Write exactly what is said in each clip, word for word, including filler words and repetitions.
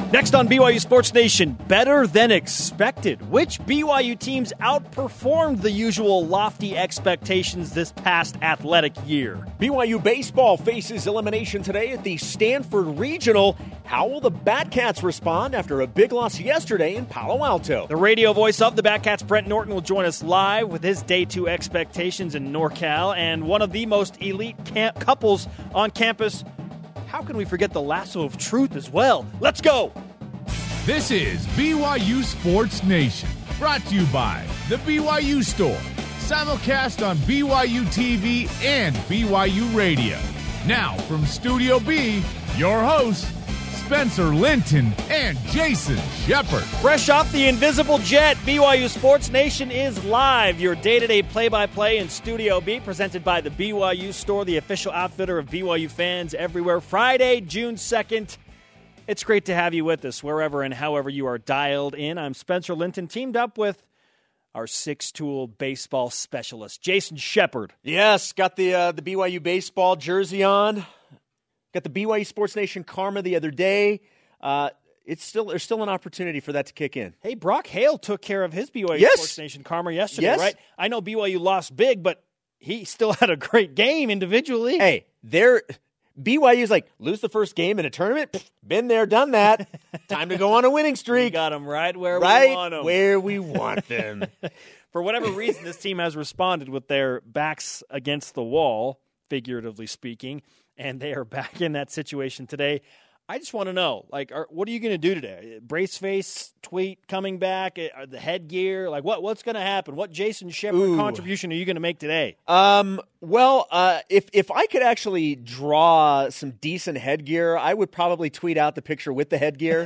Next on B Y U Sports Nation, better than expected. Which B Y U teams outperformed the usual lofty expectations this past athletic year? B Y U baseball faces elimination today at the Stanford Regional. How will the Batcats respond after a big loss yesterday in Palo Alto? The radio voice of the Batcats, Brent Norton, will join us live with his day two expectations in NorCal and one of the most elite camp couples on campus. How can we forget the lasso of truth as well? Let's go! This is B Y U Sports Nation, brought to you by the B Y U Store, simulcast on B Y U T V and B Y U Radio. Now from Studio B, your hosts, Spencer Linton and Jason Shepard. Fresh off the invisible jet, B Y U Sports Nation is live. Your day-to-day play-by-play in Studio B, presented by the B Y U Store, the official outfitter of B Y U fans everywhere. Friday, June second. It's great to have you with us wherever and however you are dialed in. I'm Spencer Linton, teamed up with our six-tool baseball specialist, Jason Shepard. Yes, got the uh, the B Y U baseball jersey on. Got the B Y U Sports Nation karma the other day. Uh, it's still there's still an opportunity for that to kick in. Hey, Brock Hale took care of his B Y U yes. Sports Nation karma yesterday, yes. right? I know B Y U lost big, but he still had a great game individually. Hey, there B Y U's like, lose the first game in a tournament? Pfft, been there, done that. Time to go on a winning streak. We got them right where right we want them. where we want them. For whatever reason, this team has responded with their backs against the wall, figuratively speaking, and they are back in that situation today. I just want to know, like, are, what are you going to do today? Braceface tweet coming back? Are the headgear? Like, what what's going to happen? What Jason Shepard Ooh. contribution are you going to make today? Um. Well, uh, if if I could actually draw some decent headgear, I would probably tweet out the picture with the headgear.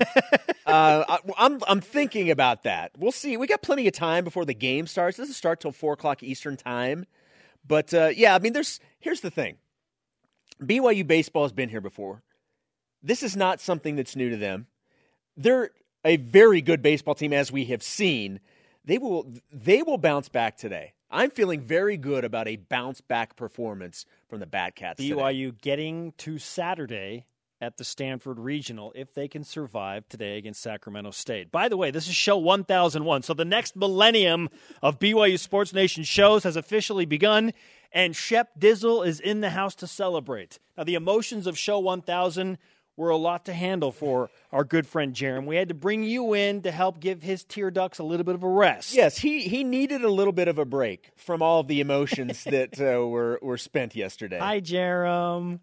uh, I, I'm I'm thinking about that. We'll see. We got plenty of time before the game starts. It doesn't start till four o'clock Eastern time. But uh, yeah, I mean, there's here's the thing. B Y U baseball has been here before. This is not something that's new to them. They're a very good baseball team, as we have seen. They will they will bounce back today. I'm feeling very good about a bounce-back performance from the Batcats today. B Y U getting to Saturday at the Stanford Regional if they can survive today against Sacramento State. By the way, this is show one thousand one, so the next millennium of B Y U Sports Nation shows has officially begun, and Shep Dizzle is in the house to celebrate. Now, the emotions of show one thousand were a lot to handle for our good friend Jerem. We had to bring you in to help give his tear ducts a little bit of a rest. Yes, he he needed a little bit of a break from all of the emotions that uh, were, were spent yesterday. Hi, Jerem.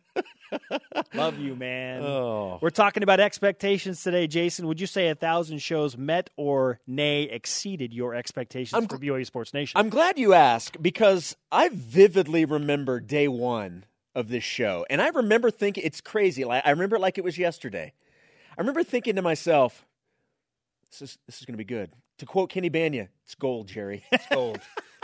Love you, man. Oh. We're talking about expectations today, Jason. Would you say a thousand shows met or, nay, exceeded your expectations I'm for gl- B Y U Sports Nation? I'm glad you asked, because I vividly remember day one of this show. And I remember thinking, it's crazy. Like, I remember it like it was yesterday. I remember thinking to myself, this is this is going to be good. To quote Kenny Bania, it's gold, Jerry. It's gold.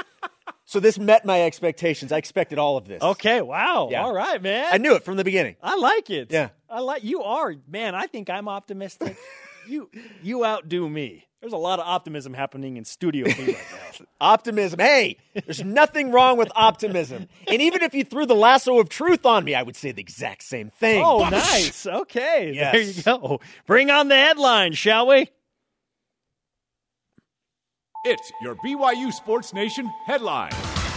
So this met my expectations. I expected all of this. Okay, wow. Yeah. All right, man. I knew it from the beginning. I like it. Yeah. I like you are, man, I think I'm optimistic. you you outdo me. There's a lot of optimism happening in Studio B right now. Optimism. Hey, there's nothing wrong with optimism. And even if you threw the lasso of truth on me, I would say the exact same thing. Oh, nice. Okay, Yes. there you go. Bring on the headline, shall we? It's your B Y U Sports Nation headline.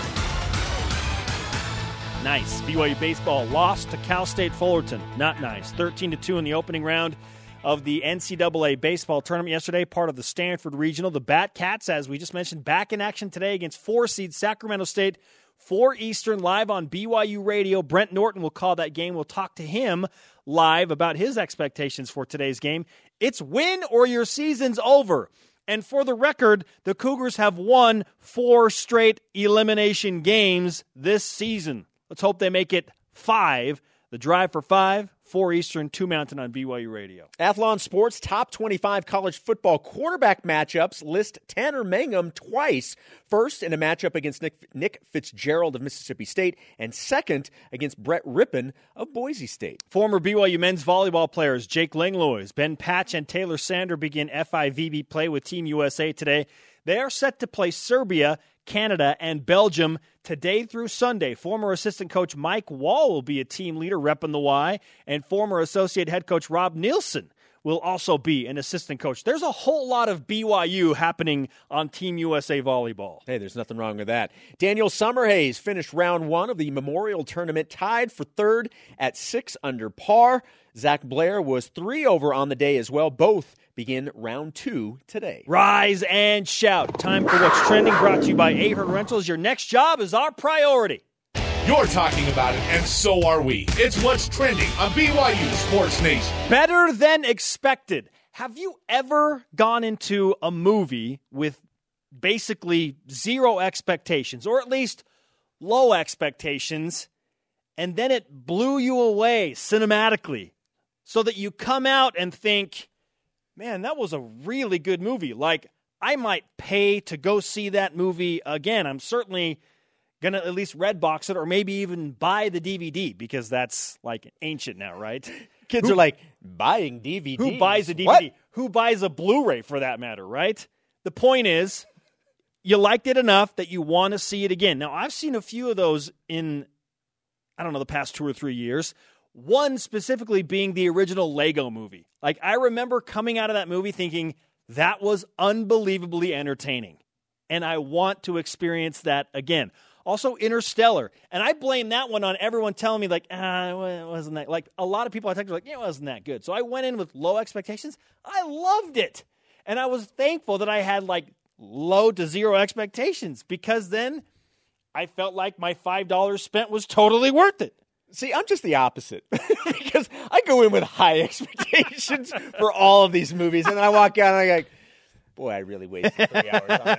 Nice. B Y U baseball lost to Cal State Fullerton. Not nice. thirteen to two in the opening round of the N C double A baseball tournament yesterday, part of the Stanford Regional. The Batcats, as we just mentioned, back in action today against four-seed Sacramento State. four Eastern, live on B Y U Radio. Brent Norton will call that game. We'll talk to him live about his expectations for today's game. It's win or your season's over. And for the record, the Cougars have won four straight elimination games this season. Let's hope they make it five. The Drive for Five, four Eastern, two Mountain on B Y U Radio. Athlon Sports top twenty-five college football quarterback matchups list Tanner Mangum twice. First in a matchup against Nick, Nick Fitzgerald of Mississippi State, and second against Brett Rippon of Boise State. Former B Y U men's volleyball players Jake Langlois, Ben Patch, and Taylor Sander begin F I V B play with Team U S A today. They are set to play Serbia, Canada, and Belgium today through Sunday. Former assistant coach Mike Wall will be a team leader repping the Y, and former associate head coach Rob Nielsen will also be an assistant coach. There's a whole lot of B Y U happening on Team U S A Volleyball. Hey, there's nothing wrong with that. Daniel Summerhays finished round one of the Memorial Tournament tied for third at six under par. Zach Blair was three over on the day as well. Both begin round two today. Rise and shout. Time for What's Trending, brought to you by Ahern Rentals. Your next job is our priority. You're talking about it, and so are we. It's What's Trending on B Y U Sports Nation. Better than expected. Have you ever gone into a movie with basically zero expectations, or at least low expectations, and then it blew you away cinematically so that you come out and think, man, that was a really good movie. Like, I might pay to go see that movie again. I'm certainly going to at least Redbox it or maybe even buy the D V D because that's like ancient now, right? Kids who, are like, buying D V Ds? Who buys a D V D? What? Who buys a Blu-ray for that matter, right? The point is, you liked it enough that you want to see it again. Now, I've seen a few of those in, I don't know, the past two or three years. One specifically being the original Lego movie. Like, I remember coming out of that movie thinking, that was unbelievably entertaining. And I want to experience that again. Also, Interstellar. And I blame that one on everyone telling me, like, ah, it wasn't that. Like, a lot of people I texted were like, yeah, it wasn't that good. So I went in with low expectations. I loved it. And I was thankful that I had, like, low to zero expectations because then I felt like my five dollars spent was totally worth it. See, I'm just the opposite because I go in with high expectations for all of these movies. And then I walk out and I'm like, boy, I really wasted three hours on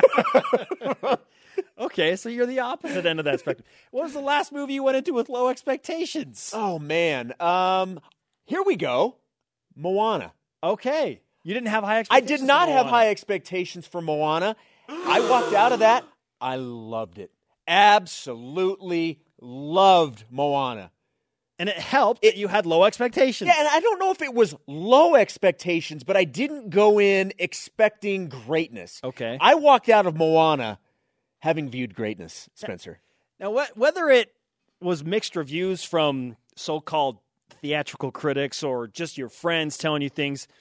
that one. Okay, so you're the opposite end of that spectrum. What was the last movie you went into with low expectations? Oh, man. Um, here we go. Moana. Okay. You didn't have high expectations I did not for have Moana. high expectations for Moana. I walked out of that. I loved it. Absolutely loved Moana. And it helped it, that you had low expectations. Yeah, and I don't know if it was low expectations, but I didn't go in expecting greatness. Okay. I walked out of Moana having viewed greatness, Spencer. Now, wh- whether it was mixed reviews from so-called theatrical critics or just your friends telling you things,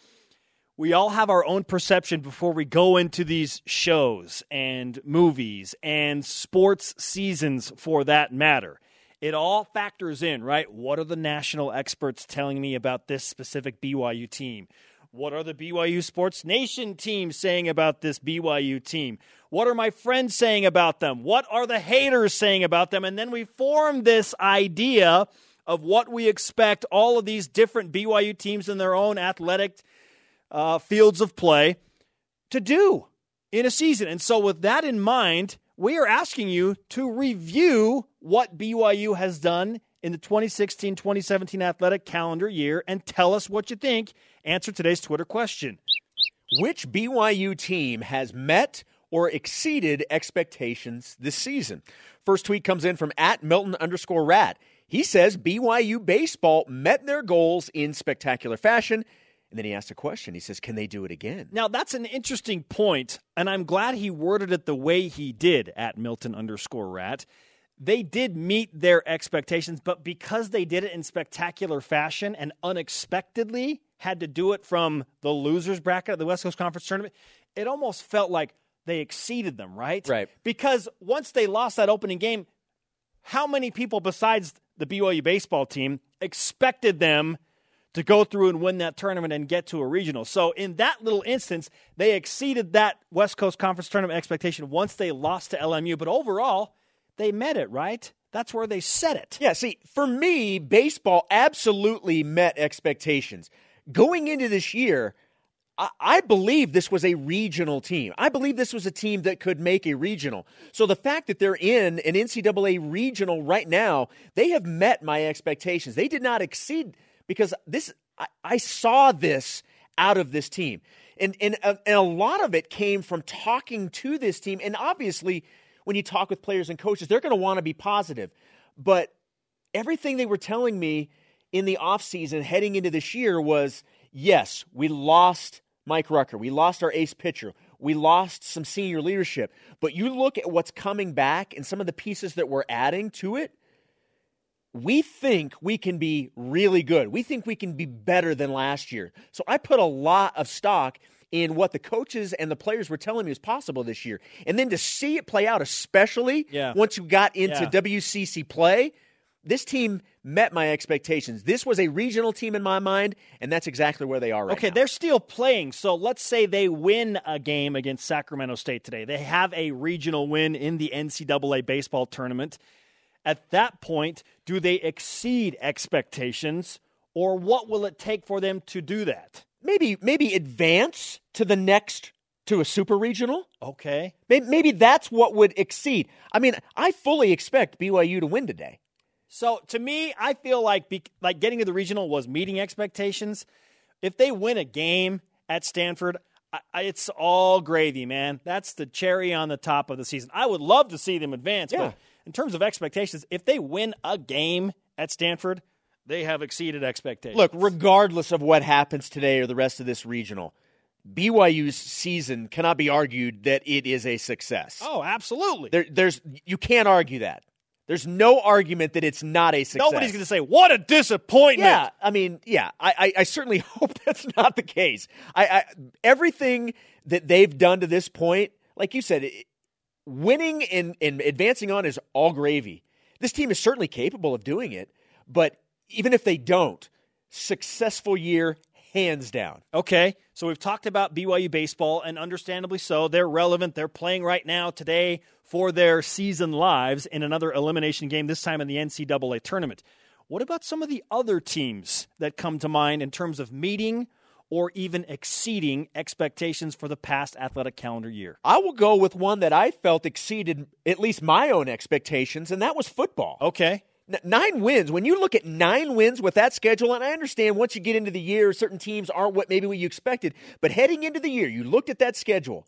we all have our own perception before we go into these shows and movies and sports seasons for that matter. It all factors in, right? What are the national experts telling me about this specific B Y U team? What are the B Y U Sports Nation teams saying about this B Y U team? What are my friends saying about them? What are the haters saying about them? And then we form this idea of what we expect all of these different B Y U teams in their own athletic uh, fields of play to do in a season. And so with that in mind, we are asking you to review what B Y U has done in the twenty sixteen twenty seventeen athletic calendar year and tell us what you think. Answer today's Twitter question. Which B Y U team has met or exceeded expectations this season? First tweet comes in from at Milton underscore rat. He says B Y U baseball met their goals in spectacular fashion. And then he asked a question. He says, can they do it again? Now, that's an interesting point, and I'm glad he worded it the way he did at Milton underscore rat. They did meet their expectations, but because they did it in spectacular fashion and unexpectedly had to do it from the losers bracket of the West Coast Conference Tournament, it almost felt like they exceeded them, right? Right. Because once they lost that opening game, how many people besides the B Y U baseball team expected them to go through and win that tournament and get to a regional? So in that little instance, they exceeded that West Coast Conference Tournament expectation once they lost to L M U. But overall, they met it, right? That's where they set it. Yeah, see, for me, baseball absolutely met expectations. Going into this year, I, I believe this was a regional team. I believe this was a team that could make a regional. So the fact that they're in an N C double A regional right now, they have met my expectations. They did not exceed, because this I, I saw this out of this team. And, and, uh, and a lot of it came from talking to this team. And obviously, when you talk with players and coaches, they're going to want to be positive. But everything they were telling me in the offseason heading into this year was, yes, we lost Mike Rucker. We lost our ace pitcher. We lost some senior leadership. But you look at what's coming back and some of the pieces that we're adding to it, we think we can be really good. We think we can be better than last year. So I put a lot of stock in what the coaches and the players were telling me was possible this year. And then to see it play out, especially yeah. once you got into yeah. W C C play, this team met my expectations. This was a regional team in my mind, and that's exactly where they are right okay, now. They're still playing. So let's say they win a game against Sacramento State today. They have a regional win in the N C double A baseball tournament. At that point, do they exceed expectations, or what will it take for them to do that? Maybe maybe advance to the next, to a super regional. Okay. Maybe, maybe that's what would exceed. I mean, I fully expect B Y U to win today. So to me, I feel like be, like getting to the regional was meeting expectations. If they win a game at Stanford, I, I, it's all gravy, man. That's the cherry on the top of the season. I would love to see them advance, yeah. but in terms of expectations, if they win a game at Stanford, they have exceeded expectations. Look, regardless of what happens today or the rest of this regional, B Y U's season cannot be argued that it is a success. Oh, absolutely. There, there's you can't argue that. There's no argument that it's not a success. Nobody's going to say, what a disappointment. Yeah, I mean, yeah, I, I, I certainly hope that's not the case. I, I everything that they've done to this point, like you said, it, winning and, and advancing on is all gravy. This team is certainly capable of doing it, but even if they don't, successful year, hands down. Okay, so we've talked about B Y U baseball, and understandably so. They're relevant. They're playing right now today for their season lives in another elimination game, this time in the N C double A tournament. What about some of the other teams that come to mind in terms of meeting or even exceeding expectations for the past athletic calendar year? I will go with one that I felt exceeded at least my own expectations, and that was football. Okay. Nine wins. When you look at nine wins with that schedule, and I understand once you get into the year, certain teams aren't what maybe what you expected, but heading into the year, you looked at that schedule,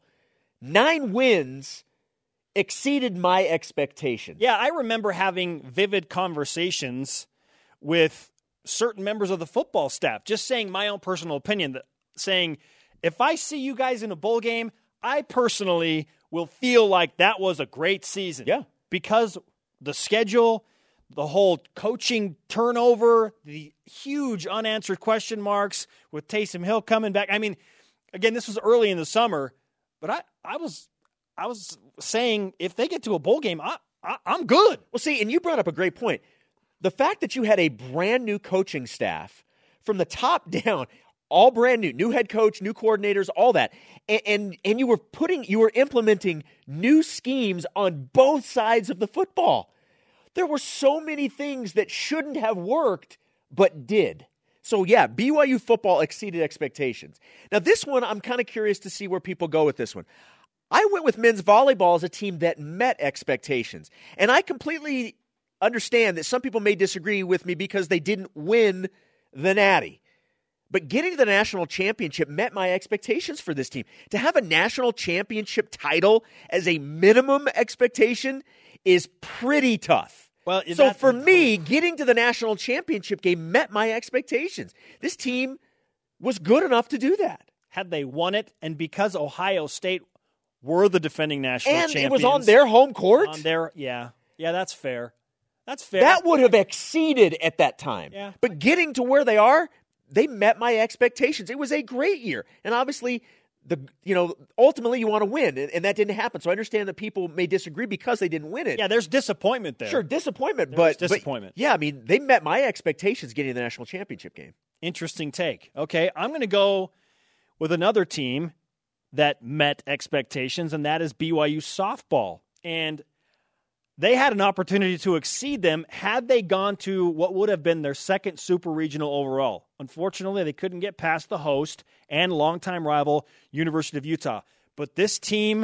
nine wins exceeded my expectations. Yeah, I remember having vivid conversations with certain members of the football staff, just saying my own personal opinion, that saying, if I see you guys in a bowl game, I personally will feel like that was a great season. Yeah. Because the schedule, the whole coaching turnover, the huge unanswered question marks with Taysom Hill coming back. I mean, again, this was early in the summer, but I, I was I was saying if they get to a bowl game, I, I, I'm good. Well, see, and you brought up a great point. The fact that you had a brand new coaching staff from the top down, all brand new, new head coach, new coordinators, all that, and, and and you were putting, you were implementing new schemes on both sides of the football. There were so many things that shouldn't have worked, but did. So, yeah, B Y U football exceeded expectations. Now, this one, I'm kind of curious to see where people go with this one. I went with men's volleyball as a team that met expectations. And I completely understand that some people may disagree with me because they didn't win the Natty. But getting to the national championship met my expectations for this team. To have a national championship title as a minimum expectation is pretty tough. Well, so that, for me, getting to the national championship game met my expectations. This team was good enough to do that. Had they won it, and because Ohio State were the defending national and champions. And it was on their home court? On their, yeah. Yeah, that's fair. That's fair. That would have exceeded at that time. Yeah. But getting to where they are, they met my expectations. It was a great year. And obviously, the you know, ultimately you want to win, and, and that didn't happen. So I understand that people may disagree because they didn't win it. Yeah, there's disappointment there. Sure, disappointment. There's but disappointment. But, yeah, I mean, they met my expectations getting to the national championship game. Interesting take. Okay, I'm going to go with another team that met expectations, and that is B Y U softball. And they had an opportunity to exceed them had they gone to what would have been their second super regional overall. Unfortunately, they couldn't get past the host and longtime rival, University of Utah. But this team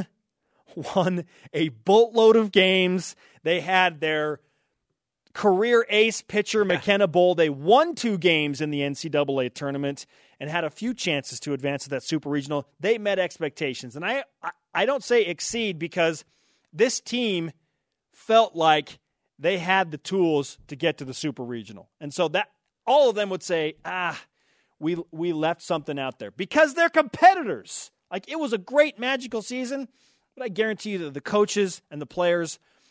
won a boatload of games. They had their career ace pitcher, McKenna Bull. They won two games in the N C double A tournament and had a few chances to advance to that super regional. They met expectations. And I, I, I don't say exceed because this team felt like they had the tools to get to the super regional. And so that all of them would say, ah, we we left something out there because they're competitors. Like, it was a great magical season, but I guarantee you that the coaches and the players,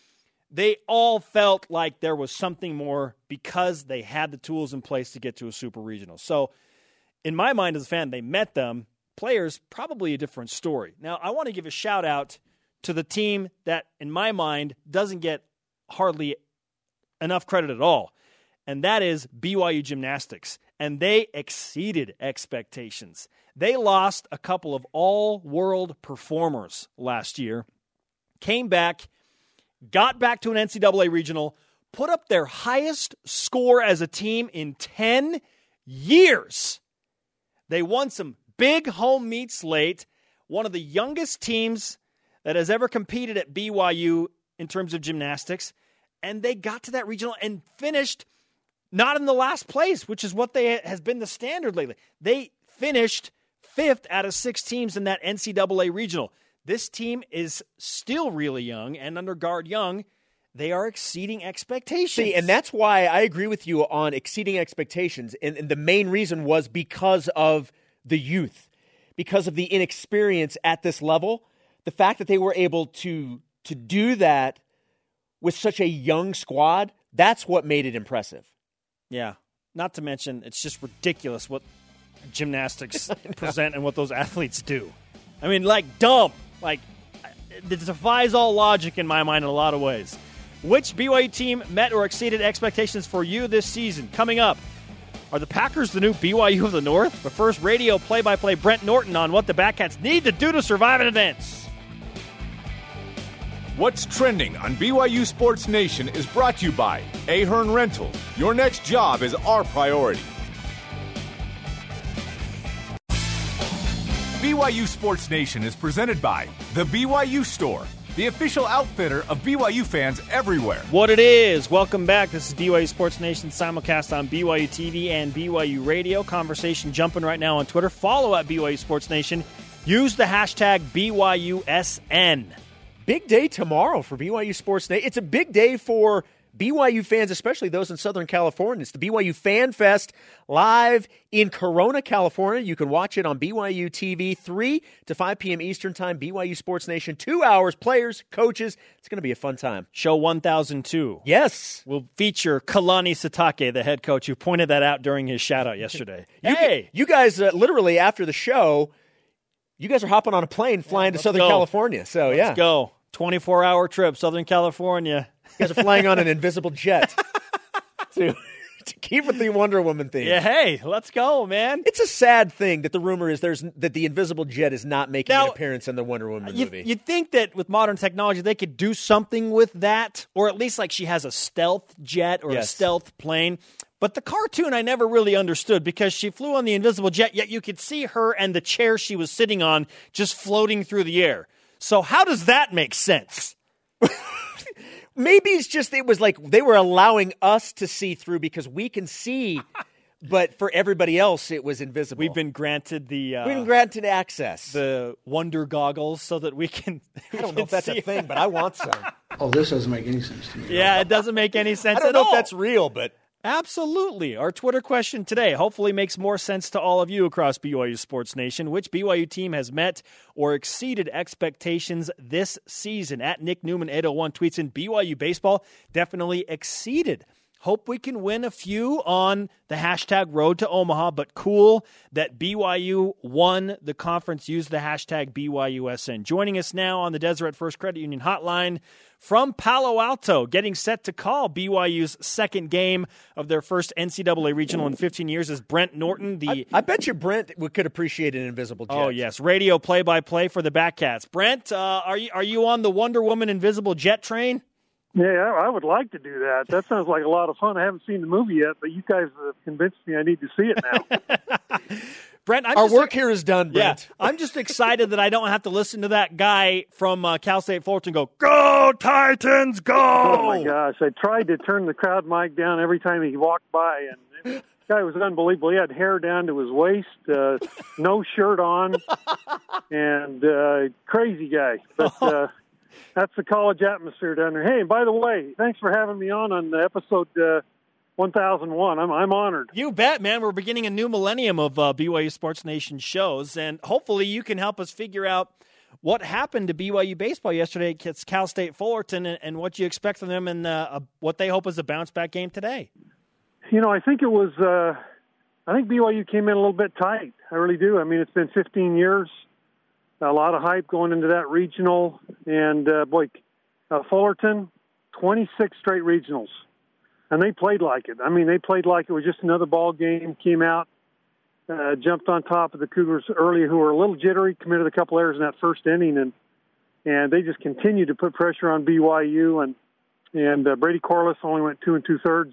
they all felt like there was something more because they had the tools in place to get to a super regional. So in my mind as a fan, they met them. Players, probably a different story. Now, I want to give a shout out to the team that, in my mind, doesn't get hardly enough credit at all, and that is B Y U Gymnastics. And they exceeded expectations. They lost a couple of all-world performers last year, came back, got back to an N C double A regional, put up their highest score as a team in ten years. They won some big home meets late, one of the youngest teams that has ever competed at B Y U in terms of gymnastics, and they got to that regional and finished not in the last place, which is what they has been the standard lately. They finished fifth out of six teams in that N C double A regional. This team is still really young, and under Guard Young, they are exceeding expectations. See, and that's why I agree with you on exceeding expectations, and, and the main reason was because of the youth, because of the inexperience at this level. The fact that they were able to to do that with such a young squad, that's what made it impressive. Yeah. Not to mention, it's just ridiculous what gymnastics present and what those athletes do. I mean, like, dumb. Like, it defies all logic in my mind in a lot of ways. Which B Y U team met or exceeded expectations for you this season? Coming up, are the Packers the new B Y U of the North? But first, radio play-by-play Brent Norton on what the Batcats need to do to survive in advance. What's trending on B Y U Sports Nation is brought to you by Ahern Rentals. Your next job is our priority. B Y U Sports Nation is presented by The B Y U Store, the official outfitter of B Y U fans everywhere. What it is. Welcome back. This is B Y U Sports Nation simulcast on B Y U T V and B Y U Radio. Conversation jumping right now on Twitter. Follow at B Y U Sports Nation. Use the hashtag B Y U S N. Big day tomorrow for B Y U Sports Nation. It's a big day for B Y U fans, especially those in Southern California. It's the B Y U Fan Fest live in Corona, California. You can watch it on B Y U T V, three to five p.m. Eastern Time. B Y U Sports Nation, two hours, players, coaches. It's going to be a fun time. Show one thousand two. Yes. Will feature Kalani Satake, the head coach, who pointed that out during his shout-out yesterday. you, hey! You guys, uh, literally after the show, you guys are hopping on a plane flying yeah, to Southern go. California. So, let's yeah. Let's go. twenty-four hour trip, Southern California. You guys are flying on an invisible jet to, to keep with the Wonder Woman theme. Yeah, hey, let's go, man. It's a sad thing that the rumor is there's that the invisible jet is not making now, an appearance in the Wonder Woman you, movie. You'd think that with modern technology they could do something with that, or at least like she has a stealth jet or yes. a stealth plane. But the cartoon I never really understood because she flew on the invisible jet, yet you could see her and the chair she was sitting on just floating through the air. So how does that make sense? Maybe it's just it was like they were allowing us to see through because we can see, but for everybody else it was invisible. We've been granted the uh, We've been granted access. The wonder goggles so that we can I don't know if that's a thing, but I want some. Oh, this doesn't make any sense to me. Yeah, it doesn't make any sense I don't at know all. if that's real, but absolutely. Our Twitter question today hopefully makes more sense to all of you across B Y U Sports Nation. Which B Y U team has met or exceeded expectations this season? At Nick Newman eight oh one tweets in, B Y U baseball definitely exceeded. Hope we can win a few on the hashtag Road to Omaha, but cool that B Y U won the conference. Use the hashtag B Y U S N. Joining us now on the Deseret First Credit Union hotline from Palo Alto, getting set to call B Y U's second game of their first N C double A regional in fifteen years is Brent Norton. The I, I bet you Brent could appreciate an invisible jet. Oh, yes. Radio play-by-play for the Batcats. Brent, uh, are you are you on the Wonder Woman invisible jet train? Yeah, I would like to do that. That sounds like a lot of fun. I haven't seen the movie yet, but you guys have convinced me I need to see it now. Brent, I'm Our just, work here is done, Brent. Yeah, I'm just excited that I don't have to listen to that guy from uh, Cal State Fullerton go, "Go Titans, go!" Oh, my gosh. I tried to turn the crowd mic down every time he walked by, and the guy was unbelievable. He had hair down to his waist, uh, no shirt on, and uh, crazy guy. But uh, that's the college atmosphere down there. Hey, and by the way, thanks for having me on on episode uh, one thousand one. I'm I'm honored. You bet, man. We're beginning a new millennium of uh, B Y U Sports Nation shows, and hopefully you can help us figure out What happened to B Y U baseball yesterday against Cal State Fullerton, and, and what you expect from them in uh, a, what they hope is a bounce-back game today? You know, I think it was uh, – I think B Y U came in a little bit tight. I really do. I mean, it's been fifteen years, a lot of hype going into that regional. And, uh, boy, uh, Fullerton, twenty-six straight regionals. And they played like it. I mean, they played like it was just another ball game, came out, uh, jumped on top of the Cougars early, who were a little jittery, committed a couple errors in that first inning, and and they just continued to put pressure on B Y U. And, and uh, Brady Corliss only went two and two-thirds.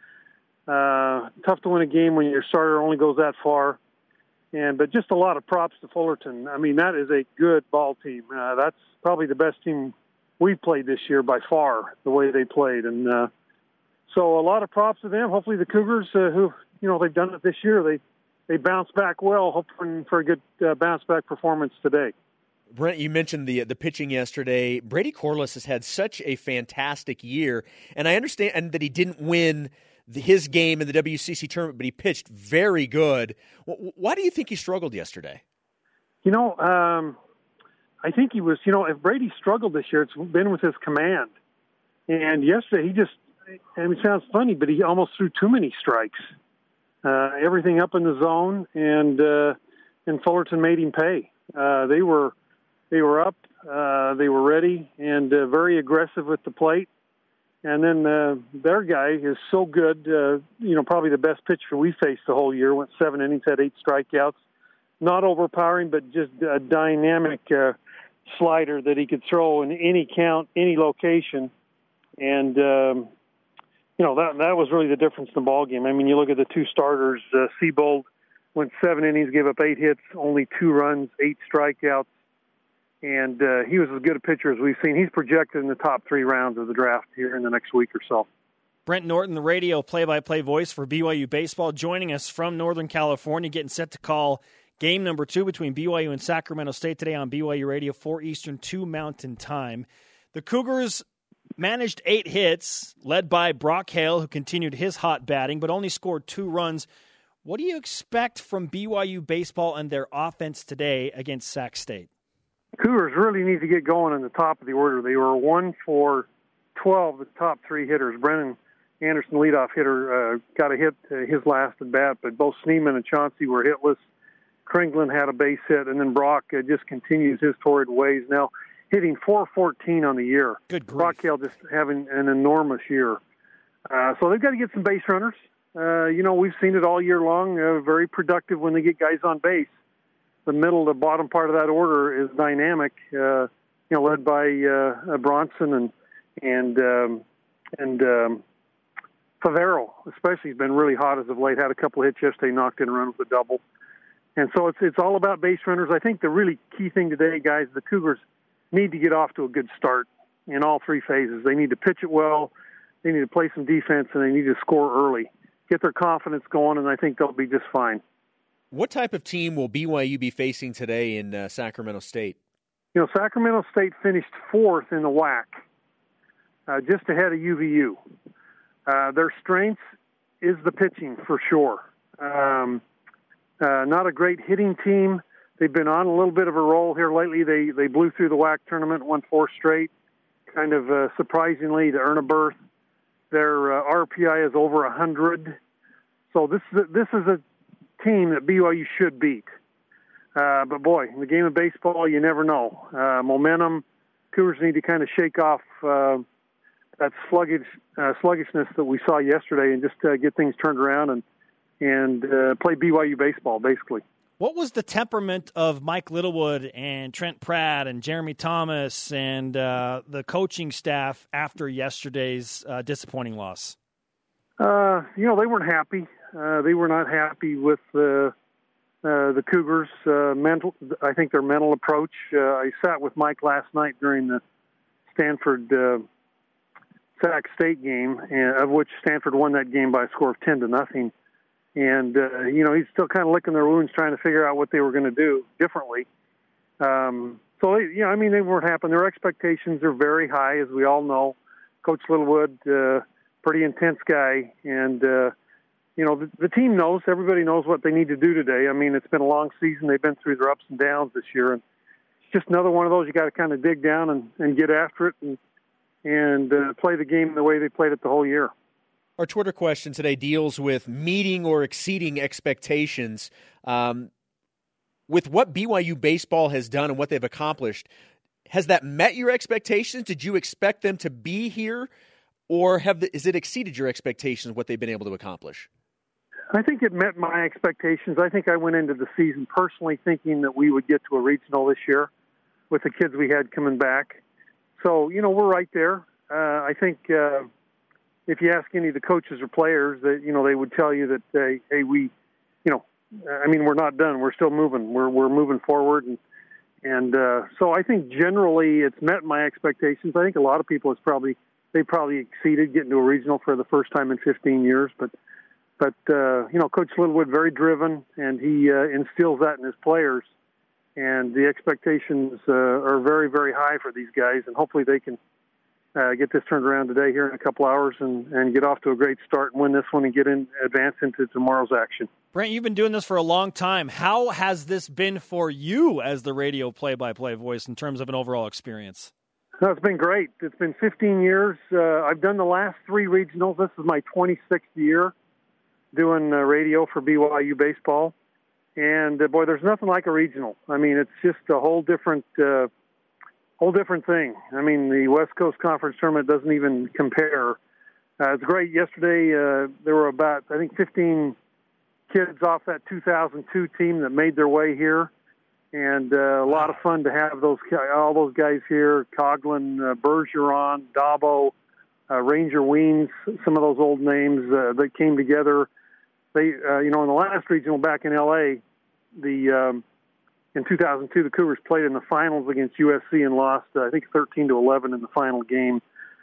Uh, tough to win a game when your starter only goes that far. And but just a lot of props to Fullerton. I mean, that is a good ball team. Uh, that's probably the best team we've played this year by far, the way they played. And uh, so a lot of props to them. Hopefully the Cougars, uh, who, you know, they've done it this year, they, they bounce back well, hoping for a good uh, bounce-back performance today. Brent, you mentioned the the pitching yesterday. Brady Corliss has had such a fantastic year, and I understand and that he didn't win the, his game in the W C C tournament, but he pitched very good. Why do you think he struggled yesterday? You know, um, I think he was, you know, if Brady struggled this year, it's been with his command. And yesterday he just, and it sounds funny, but he almost threw too many strikes. Uh, everything up in the zone, and uh, and Fullerton made him pay. Uh, they were they were up, uh, they were ready, and uh, very aggressive at the plate. And then uh, their guy is so good, uh, you know, probably the best pitcher we faced the whole year. Went seven innings, had eight strikeouts. Not overpowering, but just a dynamic uh, slider that he could throw in any count, any location. And, um, you know, that that was really the difference in the ballgame. I mean, you look at the two starters. Uh, Seabold went seven innings, gave up eight hits, only two runs, eight strikeouts. And uh, he was as good a pitcher as we've seen. He's projected in the top three rounds of the draft here in the next week or so. Brent Norton, the radio play-by-play voice for B Y U baseball, joining us from Northern California, getting set to call game number two between B Y U and Sacramento State today on B Y U Radio, four Eastern, two Mountain Time. The Cougars managed eight hits, led by Brock Hale, who continued his hot batting, but only scored two runs. What do you expect from B Y U baseball and their offense today against Sac State? Cougars really need to get going in the top of the order. They were one for twelve, the top three hitters. Brennan Anderson, leadoff hitter, uh, got a hit uh, his last at bat, but both Sneeman and Chauncey were hitless. Kringlen had a base hit, and then Brock uh, just continues his torrid ways. Now hitting four fourteen on the year. Good grief. Brock Hale just having an enormous year. Uh, so they've got to get some base runners. Uh, you know, we've seen it all year long, uh, very productive when they get guys on base. The middle, the bottom part of that order is dynamic, uh, you know, led by uh, Bronson and and um, and um, Favero, especially, has been really hot as of late. Had a couple of hits yesterday, knocked in a run with a double, and so it's it's all about base runners. I think the really key thing today, guys, the Cougars need to get off to a good start in all three phases. They need to pitch it well, they need to play some defense, and they need to score early, get their confidence going, and I think they'll be just fine. What type of team will B Y U be facing today in uh, Sacramento State? You know, Sacramento State finished fourth in the W A C, uh, just ahead of U V U. Uh, their strength is the pitching, for sure. Um, uh, not a great hitting team. They've been on a little bit of a roll here lately. They they blew through the W A C tournament, won four straight, kind of uh, surprisingly, to earn a berth. Their uh, R P I is over one hundred. So this is a, this is a team that B Y U should beat. Uh, but, boy, in the game of baseball, you never know. Uh, momentum, Cougars need to kind of shake off uh, that sluggish, uh, sluggishness that we saw yesterday and just uh, get things turned around and, and uh, play B Y U baseball, basically. What was the temperament of Mike Littlewood and Trent Pratt and Jeremy Thomas and uh, the coaching staff after yesterday's uh, disappointing loss? Uh, you know, they weren't happy. Uh, they were not happy with uh, uh, the Cougars' uh, mental. I think their mental approach. Uh, I sat with Mike last night during the Stanford uh, Sac State game, uh, of which Stanford won that game by a score of ten to nothing. And uh, you know, he's still kind of licking their wounds, trying to figure out what they were going to do differently. Um, so, they, you know, I mean, they weren't happy. Their expectations are very high, as we all know. Coach Littlewood, uh, pretty intense guy, and. Uh, You know, the, the team knows, everybody knows what they need to do today. I mean, it's been a long season. They've been through their ups and downs this year, and just another one of those you got to kind of dig down and, and get after it and and uh, play the game the way they played it the whole year. Our Twitter question today deals with meeting or exceeding expectations. Um, with what B Y U baseball has done and what they've accomplished, has that met your expectations? Did you expect them to be here, or have the, is it exceeded your expectations what they've been able to accomplish? I think it met my expectations. I think I went into the season personally thinking that we would get to a regional this year with the kids we had coming back. So, you know, we're right there. Uh, I think uh, if you ask any of the coaches or players, that you know, they would tell you that, uh, hey, we, you know, I mean, we're not done. We're still moving. We're we're moving forward, and and uh, so I think generally it's met my expectations. I think a lot of people has probably they probably exceeded getting to a regional for the first time in fifteen years, but. But, uh, you know, Coach Littlewood, very driven, and he uh, instills that in his players. And the expectations uh, are very, very high for these guys. And hopefully they can uh, get this turned around today here in a couple hours and, and get off to a great start and win this one and get in advance into tomorrow's action. Brent, you've been doing this for a long time. How has this been for you as the radio play-by-play voice in terms of an overall experience? No, it's been great. It's been fifteen years. Uh, I've done the last three regionals. This is my twenty-sixth year doing uh, radio for B Y U baseball. And, uh, boy, there's nothing like a regional. I mean, it's just a whole different uh, whole different thing. I mean, the West Coast Conference Tournament doesn't even compare. Uh, it's great. Yesterday, uh, there were about, I think, fifteen kids off that two thousand two team that made their way here. And uh, a lot of fun to have those all those guys here, Coughlin, uh, Bergeron, Dabo, uh, Ranger Weens, some of those old names uh, that came together. They, uh, you know, in the last regional back in L A, the um, in two thousand two, the Cougars played in the finals against U S C and lost, uh, I think, thirteen to eleven in the final game.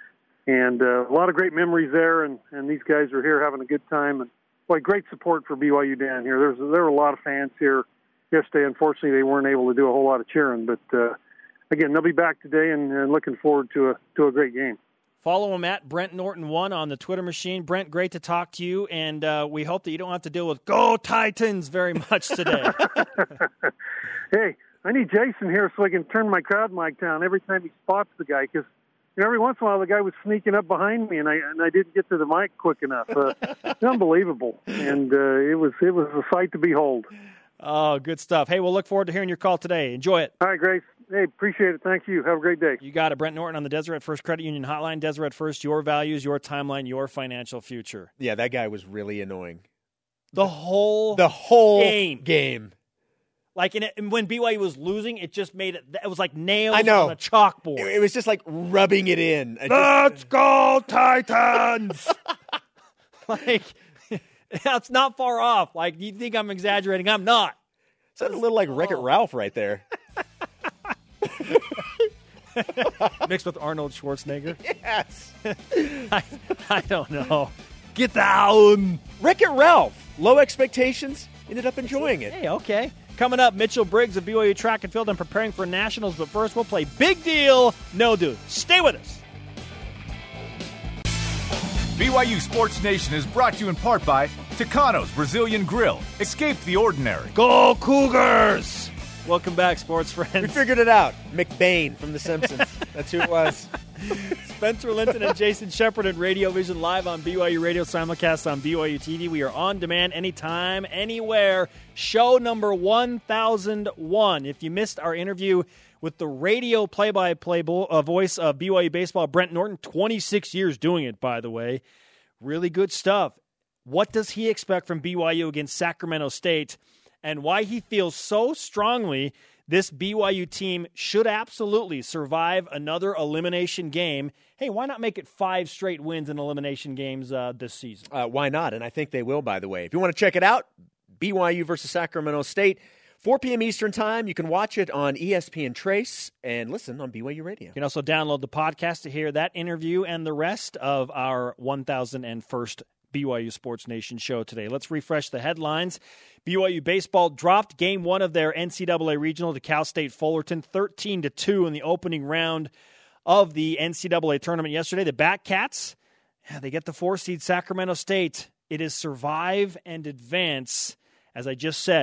And uh, a lot of great memories there, and, and these guys are here having a good time. And boy, great support for B Y U down here. There's there were a lot of fans here yesterday. Unfortunately, they weren't able to do a whole lot of cheering, but uh, again, they'll be back today, and, and looking forward to a to a great game. Follow him at Brent Norton one on the Twitter machine. Brent, great to talk to you, and uh, we hope that you don't have to deal with Go Titans very much today. Hey, I need Jason here so I can turn my crowd mic down every time he spots the guy, because you know, every once in a while the guy was sneaking up behind me, and I and I didn't get to the mic quick enough. Uh, it's unbelievable, and uh, it was it was a sight to behold. Oh, good stuff. Hey, we'll look forward to hearing your call today. Enjoy it. All right, Grace. Hey, appreciate it. Thank you. Have a great day. You got it. Brent Norton on the Deseret First Credit Union Hotline. Deseret First, your values, your timeline, your financial future. Yeah, that guy was really annoying. The whole The whole game. game. Like in it, and when B Y U was losing, it just made it, it was like nails I know. on a chalkboard. It, it was just like rubbing it in. I just- Let's go, Titans! Like, that's not far off. Like, you think I'm exaggerating? I'm not. Sounded a little like Wreck-It Ralph right there. Mixed with Arnold Schwarzenegger. Yes. I, I don't know. Get down. Wreck-It Ralph. Low expectations. Ended up enjoying it. Hey, okay. Coming up, Mitchell Briggs of B Y U Track and Field and preparing for nationals. But first, we'll play Big Deal, No Do. Stay with us. B Y U Sports Nation is brought to you in part by Tucano's Brazilian Grill. Escape the ordinary. Go Cougars! Welcome back, sports friends. We figured it out. McBain from The Simpsons. That's who it was. Spencer Linton and Jason Shepard at Radio Vision live on B Y U Radio, simulcast on B Y U T V. We are on demand anytime, anywhere. Show number one thousand one. If you missed our interview with the radio play-by-play bo- uh, voice of B Y U baseball, Brent Norton, twenty-six years doing it, by the way. Really good stuff. What does he expect from B Y U against Sacramento State, and why he feels so strongly this B Y U team should absolutely survive another elimination game. Hey, why not make it five straight wins in elimination games uh, this season? Uh, why not? And I think they will, by the way. If you want to check it out, B Y U versus Sacramento State, four p.m. Eastern Time. You can watch it on E S P N Trace and listen on B Y U Radio. You can also download the podcast to hear that interview and the rest of our one thousand first B Y U Sports Nation show today. Let's refresh the headlines. B Y U baseball dropped game one of their N C double A regional to Cal State Fullerton, thirteen to two in the opening round of the N C double A tournament yesterday. The Batcats, yeah, they get the four seed Sacramento State. It is survive and advance. As I just said,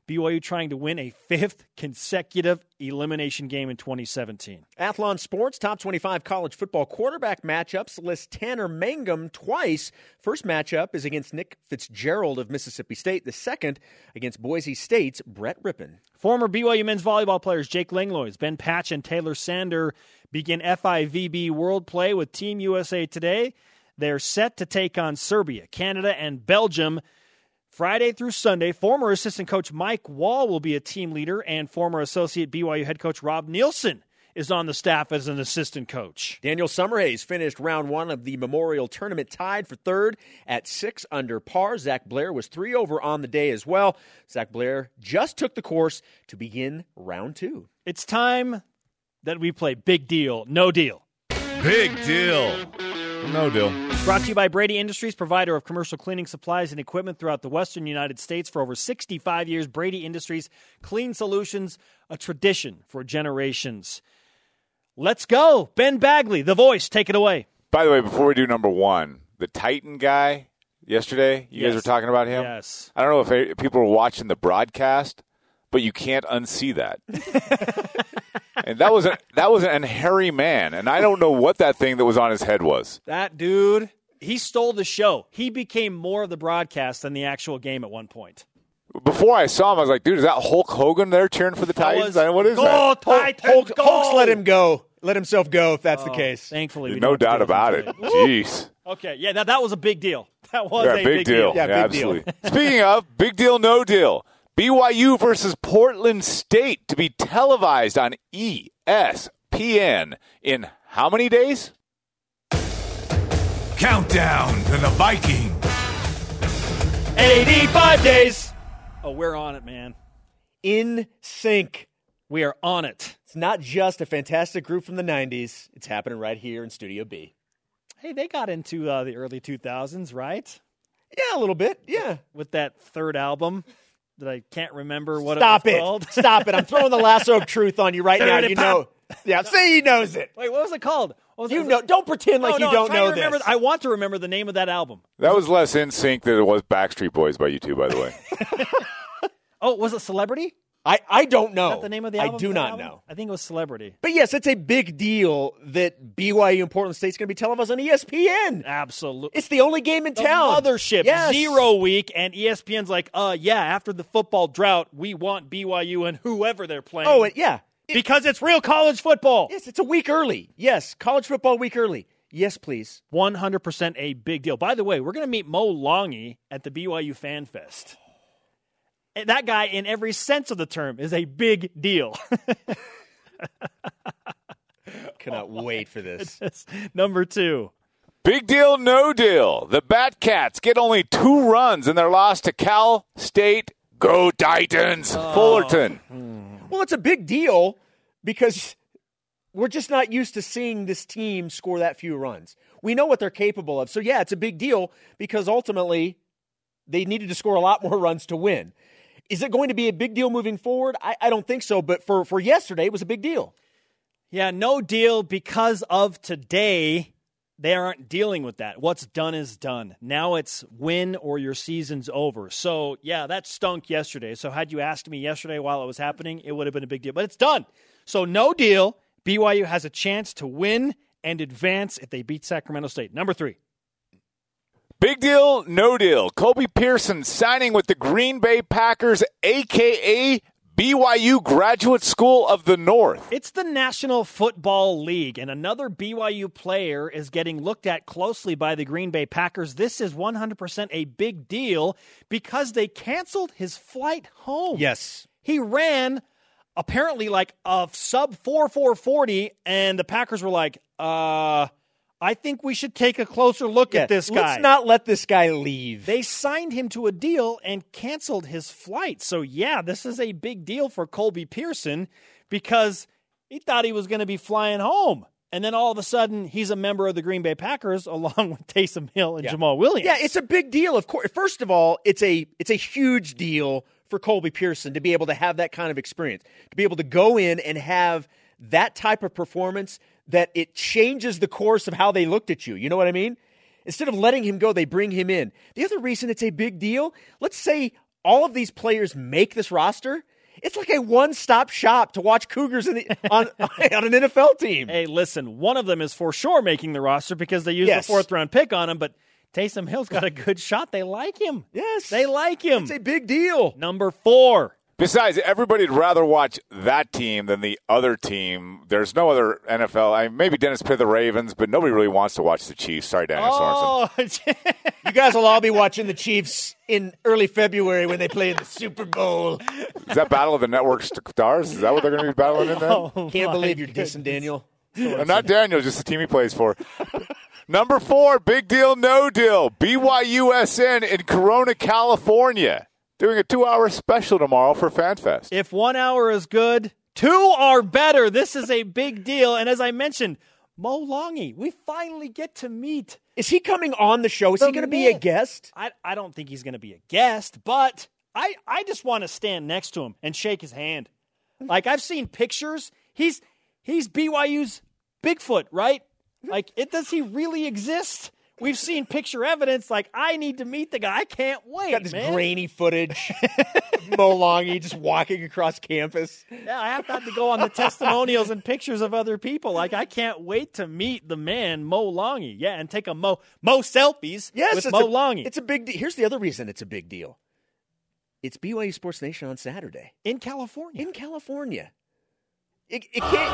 B Y U trying to win a fifth consecutive elimination game in twenty seventeen. Athlon Sports Top twenty-five college football quarterback matchups list Tanner Mangum twice. First matchup is against Nick Fitzgerald of Mississippi State. The second against Boise State's Brett Rippon. Former B Y U men's volleyball players Jake Langlois, Ben Patch, and Taylor Sander begin F I V B World Play with Team U S A today. They're set to take on Serbia, Canada, and Belgium Friday through Sunday. Former assistant coach Mike Wall will be a team leader, and former associate B Y U head coach Rob Nielsen is on the staff as an assistant coach. Daniel Summerhays finished round one of the Memorial Tournament tied for third at six under par. Zach Blair was three over on the day as well. Zach Blair just took the course to begin round two. It's time that we play Big Deal, No Deal. Big deal. No deal. Brought to you by Brady Industries, provider of commercial cleaning supplies and equipment throughout the western United States for over sixty-five years. Brady Industries, clean solutions, a tradition for generations. Let's go. Ben Bagley, the voice, take it away. By the way, before we do number one, the Titan guy yesterday, you Yes. guys were talking about him? Yes. I don't know if people were watching the broadcast, but you can't unsee that. And that was a, that was an hairy man, and I don't know what that thing that was on his head was. That dude, he stole the show. He became more of the broadcast than the actual game at one point. Before I saw him, I was like, dude, is that Hulk Hogan there cheering for the That Titans? was- I mean, what is Go that? Titans, Hulk, go! Hulk's let him go. Let himself go if that's the case. Thankfully, we No don't have to doubt deal about with it. him today. Jeez. Okay, yeah, that, that was a big deal. That was Yeah, a big, deal. Yeah, Yeah, big deal. absolutely. Speaking of, big deal, no deal. B Y U versus Portland State to be televised on E S P N in how many days? Countdown to the Viking. eighty-five days. Oh, we're on it, man. In sync. We are on it. It's not just a fantastic group from the nineties. It's happening right here in Studio B. Hey, they got into uh, the early two thousands, right? Yeah, a little bit. Yeah. With that third album that I can't remember what Stop it was it. called. Stop it. I'm throwing the lasso of truth on you right now. You know. Yeah, say he knows it. Wait, what was it called? What was You it? know. Don't pretend No, like no, you I'm don't trying know to remember. this. I want to remember the name of that album. That was less in sync than it was Backstreet Boys by you two, by the way. Oh, was it Celebrity? I, I don't know. Is that the name of the album? I do for that not album? know. I think it was Celebrity. But yes, it's a big deal that B Y U and Portland State's going to be televised on E S P N. Absolutely. It's the only game in The town. mothership, Yes. zero week, and E S P N's like, uh, yeah, after the football drought, we want B Y U and whoever they're playing. Oh, it, yeah. It- because it's real college football. yes, it's a week early. Yes, college football week early. Yes, please. one hundred percent a big deal. By the way, we're going to meet Mo Longy at the B Y U Fan Fest. And that guy, in every sense of the term, is a big deal. Cannot wait for this. Number two. Big deal, no deal. The Batcats get only two runs in their loss to Cal State. Go Titans. Fullerton. Well, it's a big deal because we're just not used to seeing this team score that few runs. We know what they're capable of. So, yeah, it's a big deal because ultimately they needed to score a lot more runs to win. Is it going to be a big deal moving forward? I, I don't think so. But for, for yesterday, it was a big deal. Yeah, no deal because of today. They aren't dealing with that. What's done is done. Now it's win or your season's over. So, yeah, that stunk yesterday. So had you asked me yesterday while it was happening, it would have been a big deal. But it's done. So no deal. B Y U has a chance to win and advance if they beat Sacramento State. Number three. Big deal, no deal. Colby Pearson signing with the Green Bay Packers, a k a. B Y U Graduate School of the North. It's the National Football League, and another B Y U player is getting looked at closely by the Green Bay Packers. This is one hundred percent a big deal because they canceled his flight home. Yes. He ran apparently like a sub four four forty, and the Packers were like, uh, I think we should take a closer look Yeah, at this guy. Let's not let this guy leave. They signed him to a deal and canceled his flight. So, yeah, this is a big deal for Colby Pearson because he thought he was going to be flying home. And then all of a sudden, he's a member of the Green Bay Packers along with Taysom Hill and Yeah. Jamal Williams. Yeah, it's a big deal. Of course, first of all, it's a it's a huge deal for Colby Pearson to be able to have that kind of experience, to be able to go in and have that type of performance that it changes the course of how they looked at you. You know what I mean? Instead of letting him go, they bring him in. The other reason it's a big deal, let's say all of these players make this roster, it's like a one-stop shop to watch Cougars in the, on, on an N F L team. Hey, listen, one of them is for sure making the roster because they used Yes. the fourth-round pick on him, but Taysom Hill's got a good shot. They like him. Yes. They like him. It's a big deal. Number four. Besides, everybody'd rather watch that team than the other team. There's no other N F L. I mean, maybe Dennis Pitt, the Ravens, but nobody really wants to watch the Chiefs. Sorry, Daniel Sorensen. Oh, You guys will all be watching the Chiefs in early February when they play in the Super Bowl. Is that Battle of the Network Stars? Is that what they're going to be battling in then? oh Can't my believe you're goodness. dissing Daniel. Uh, Not Daniel, just the team he plays for. Number four, big deal, no deal. B Y U S N in Corona, California. Doing a two-hour special tomorrow for FanFest. If one hour is good, two are better. This is a big deal. And as I mentioned, Mo Longy, we finally get to meet. Is he coming on the show? Is he The going to be a man. guest? I, I don't think he's going to be a guest, but I, I just want to stand next to him and shake his hand. Like, I've seen pictures. He's he's B Y U's Bigfoot, right? Like, it does he really exist? We've seen picture evidence. Like, I need to meet the guy. I can't wait, Got this man. grainy footage. Mo Longy just walking across campus. Yeah, I have got to go on the testimonials and pictures of other people. Like, I can't wait to meet the man, Mo Longy. Yeah, and take a Mo Mo selfies Yes, with it's Mo a, Longy. It's a big deal. Here's the other reason it's a big deal. It's B Y U Sports Nation on Saturday in California. in California. It, it can't.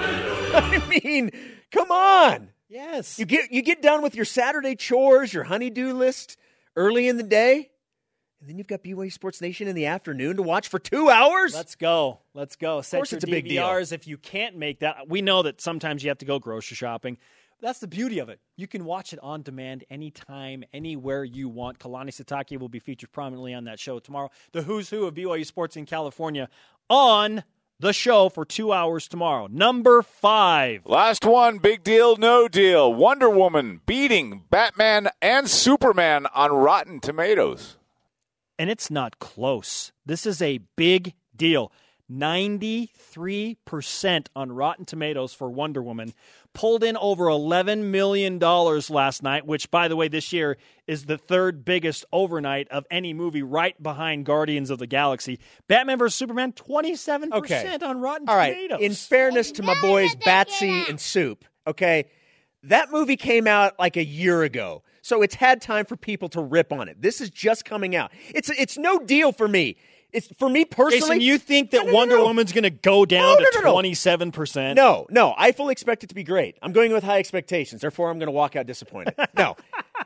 I mean, come on. Yes. You get you get done with your Saturday chores, your honey-do list early in the day, and then you've got B Y U Sports Nation in the afternoon to watch for two hours. Let's go. Let's go. Set course your it's a big D V Rs if you can't make that. We know that sometimes you have to go grocery shopping. But that's the beauty of it. You can watch it on demand anytime, anywhere you want. Kalani Sitake will be featured prominently on that show tomorrow. The who's who of B Y U sports in California on the show for two hours tomorrow. Number five. Last one, big deal, no deal. Wonder Woman beating Batman and Superman on Rotten Tomatoes. And it's not close. This is a big deal. ninety-three percent on Rotten Tomatoes for Wonder Woman. Pulled in over eleven million dollars last night, which, by the way, this year is the third biggest overnight of any movie, right behind Guardians of the Galaxy. Batman versus Superman, twenty-seven percent Okay. on Rotten All right. Tomatoes. In fairness to my boys Batsy and Soup, okay, that movie came out like a year ago, so it's had time for people to rip on it. This is just coming out. It's it's no deal for me. It's for me personally. Jason, you think that No, no, no, Wonder no. Woman's going to go down No, no, to no, no. twenty-seven percent? No, no. I fully expect it to be great. I'm going with high expectations. Therefore, I'm going to walk out disappointed. No.